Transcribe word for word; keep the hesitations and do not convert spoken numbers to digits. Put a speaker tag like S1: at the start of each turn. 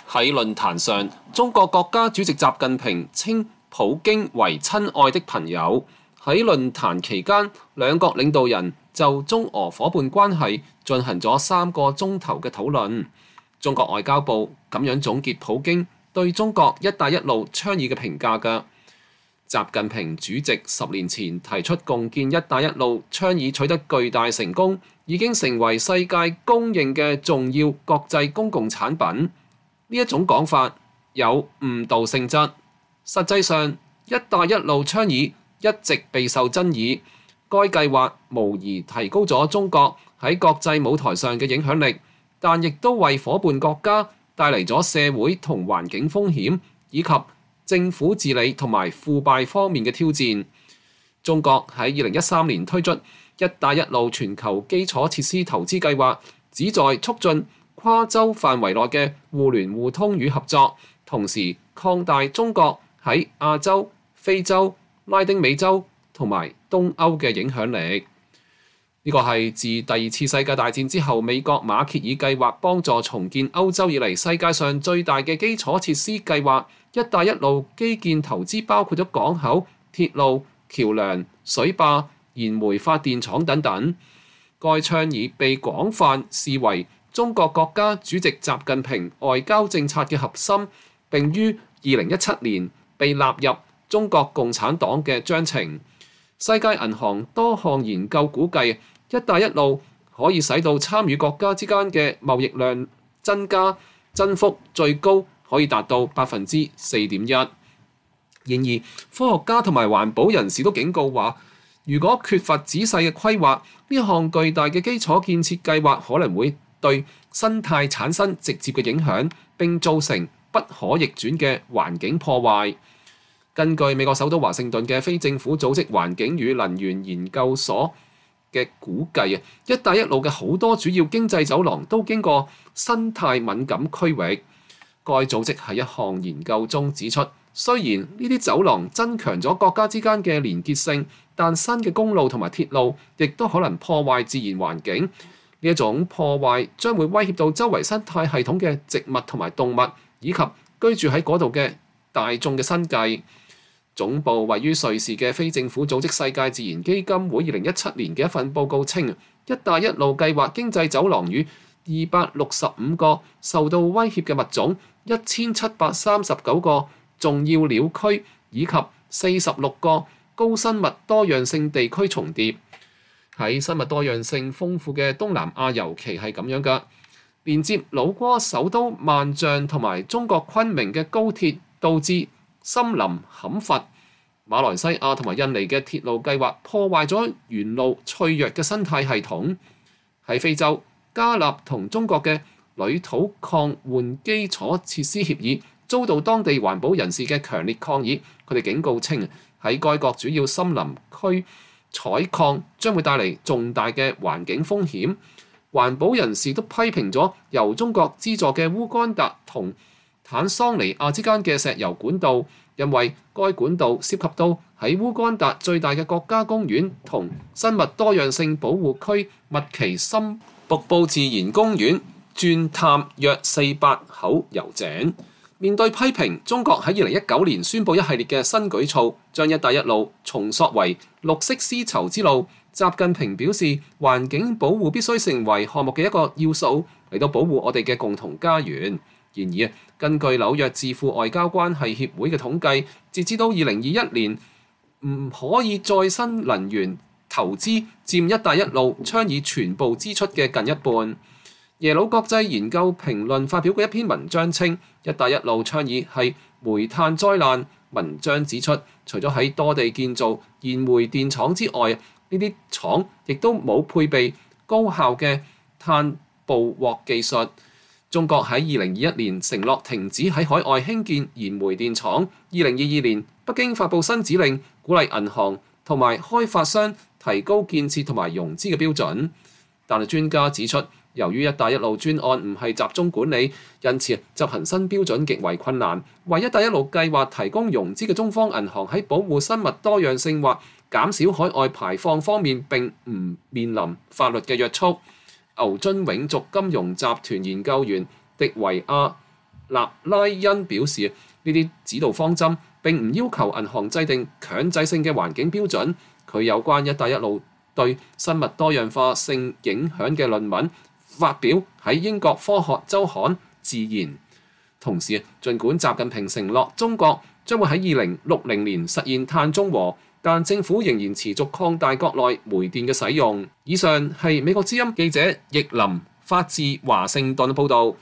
S1: 喺論壇上，中國國家主席習近平稱普京為親愛的朋友。喺論壇期間，兩國領導人就中俄夥伴關係進行咗三個鐘頭嘅討論。中國外交部咁樣總結普京對中國一帶一路倡議嘅評價嘅：習近平主席十年前提出共建一帶一路倡議取得巨大成功，已經成為世界公認嘅重要國際公共產品。呢一種講法有誤導性質。實際上，一帶一路倡議一直備受爭議。該計劃無疑提高咗中國喺國際舞台上嘅影響力，但亦都為夥伴國家帶嚟咗社會同環境風險，以及政府治理同埋腐敗方面嘅挑戰。中國喺二零一三年推出一帶一路全球基礎設施投資計劃，旨在促進跨洲範圍內嘅互聯互通與合作，同時擴大中國喺亞洲、非洲、拉丁美洲同埋東歐嘅影響力。呢個係自第二次世界大戰之後，美國馬歇爾計劃幫助重建歐洲以嚟世界上最大嘅基礎設施計劃。一帶一路基建投資包括咗港口、鐵路、橋樑、水壩、燃煤發電廠等等。該倡議被廣泛視為中國國家主席習近平外交政策嘅核心，並於二零一七年被納入中國共產黨嘅章程。世界銀行多項研究估計，一帶一路可以使到參與國家之間嘅貿易量增加，增幅最高可以達到百分之四點一。然而，科學家同埋環保人士都警告話，如果缺乏仔細嘅規劃，呢項巨大嘅基礎建設計劃可能會對生態產生直接嘅影響，並造成不可逆轉嘅環境破壞。根據美國首都華盛頓嘅非政府組織環境與能源研究所嘅估計啊，一帶一路嘅好多主要經濟走廊都經過生態敏感區域。該組織喺一項研究中指出，雖然呢啲走廊增強咗國家之間嘅連結性，但新嘅公路同埋鐵路亦都可能破壞自然環境。呢一種破壞將會威脅到周圍生態系統嘅植物同埋動物，以及居住喺嗰度嘅大眾嘅生計。總部位於瑞士嘅非政府組織世界自然基金會二零一七年嘅一份報告稱，一帶一路計劃經濟走廊與二百六十五個受到威脅嘅物種、一千七百三十九個重要鳥區以及四十六個高生物多樣性地區重疊。喺生物多樣性豐富嘅東南亞尤其係咁樣㗎，連接老撾首都萬象同埋中國昆明嘅高鐵導致森林砍伐。馬來西亞同埋印尼嘅鐵路計劃破壞咗沿路脆弱嘅生態系統。喺非洲，加納同中國嘅鋁土礦換基礎設施協議遭到當地環保人士嘅強烈抗議。佢哋警告稱，喺該國主要森林區採礦將會帶嚟重大嘅環境風險。環保人士都批評咗由中國資助嘅烏干達同坦桑尼亞之間嘅石油管道，因為該管道涉及到喺烏干達最大嘅國家公園同生物多樣性保護區麥奇森瀑布自然公園鑽探約四百口油井。面對批評，中國喺二零一九年宣布一系列嘅新舉措，將一帶一路重塑為綠色絲綢之路。習近平表示，環境保護必須成為項目嘅一個要素，嚟到保護我哋嘅共同家園。然而，根據紐約智庫外交關係協會嘅統計，截至到二零二一年，唔可以再生能源投資佔一帶一路倡議全部支出嘅近一半。耶魯國際研究評論發表過一篇文章稱，一帶一路倡議係煤炭災難。文章指出，除咗喺多地建造燃煤電廠之外，呢啲廠亦都冇配備高效嘅碳捕獲技術。中國喺二零二一年承諾停止喺海外興建燃煤電廠。二零二二年，北京發布新指令，鼓勵銀行同埋開發商提高建設同埋融資嘅標準。但係專家指出，由於一帶一路專案唔係集中管理，因此執行新標準極為困難。為一帶一路計劃提供融資嘅中方銀行喺保護生物多樣性或減少海外排放方面並唔面臨法律嘅約束。牛津永續金融集團研究員迪維亞納拉恩表示，呢啲指導方針並唔要求銀行制定強制性嘅環境標準。佢有關一帶一路對生物多樣化性影響嘅論文發表喺英國科學週刊《自然》。同時，儘管習近平承諾中國將會喺二零六零年實現碳中和，但政府仍然持續擴大國內煤電嘅使用。以上係美國之音記者易林發自華盛頓報導。